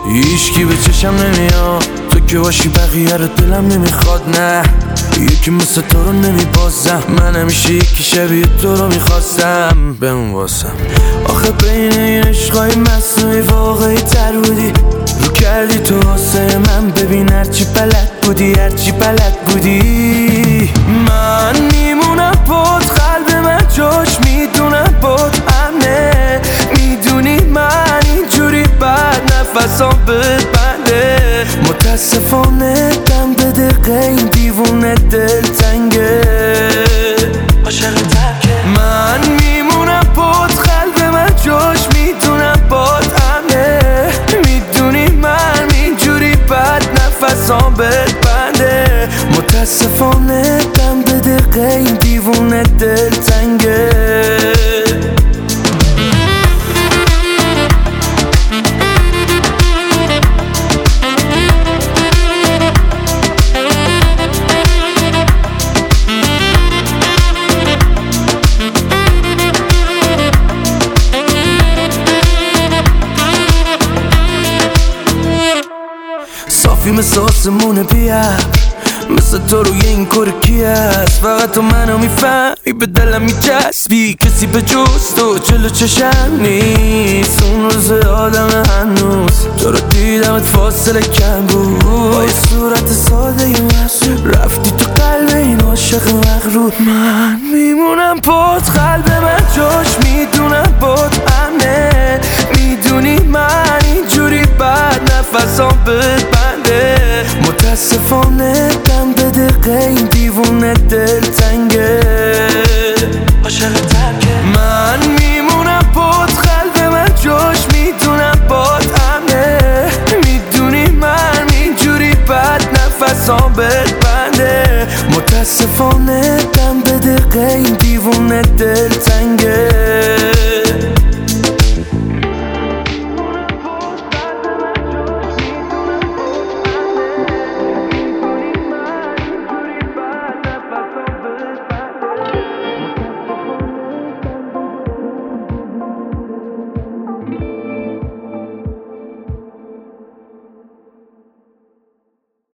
هیچکی به چشم نمیاد، تو که باشی بقیه رو دلم نمیخواد. نه یکی مثل تو رو نمیبازم، من همیشه یکی شبیه تو رو میخواستم بمون واسم. آخه بین این عشقای مصنوعی واقعی تر بودی، رو کردی تو واسه من. ببین هرچی بلد بودی، هرچی بلد بودی. من میمونم بود، قلب من جاش میدونم بود امنه. میدونی من اینجوری بعد نفسام بد بنده. متاسفانه دم به دقیقه این دیوونه دل تنگه، عاشق ترکه. من میمونم بود، قلب من جاش میدونم بود امنه. میدونی من اینجوری بعد نفسام بد بنده. متاسفانه دم به دقیقه این دیوونه دل تنگه. صافی مثل آسمون بیار، مثل تو روی این کار کی هست؟ فقط تو منو میفهمی، به دلم میچسبی. کسی به جز تو جلو چشم نیست. اون روز آدم هنوز تو رو دیدمت فاصله کم بود. با یه صورت ساده مسئول رفتی تو قلب این عاشق مغرور. من میمونم بود، قلب من جاش میدونم بود امنه. میدونی من اینجوری بعد نفسام بد بنده. متاسفانه دم به دقیقه این دیوونه دل تنگه، عاشق ترکه. من میمونم بود، قلب من جاش میدونم بود امنه. میدونی من اینجوری بعد نفسام بد بنده. متاسفانه دم به دقیقه این دیوونه دل تنگه.